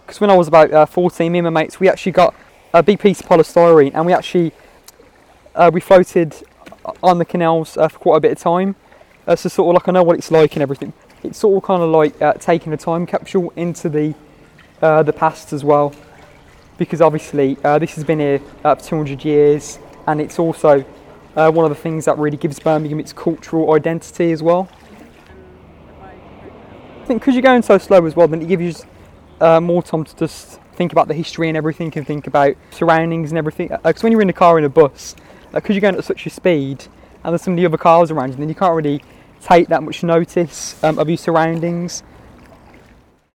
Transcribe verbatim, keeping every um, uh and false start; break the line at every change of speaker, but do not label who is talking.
because when I was about uh, fourteen, me and my mates, we actually got a big piece of polystyrene, and we actually uh, we floated on the canals uh, for quite a bit of time. Uh, so sort of like I know what it's like and everything. It's sort of kind of like uh, taking a time capsule into the uh, the past as well, because obviously uh, this has been here uh, for two hundred years, and it's also uh, one of the things that really gives Birmingham its cultural identity as well. I think because you're going so slow as well, then it gives you uh, more time to just think about the history and everything, and think about surroundings and everything. Because uh, when you're in a car in a bus, because uh, you're going at such a speed, and there's some of the other cars around you, then you can't really take that much notice um, of your surroundings.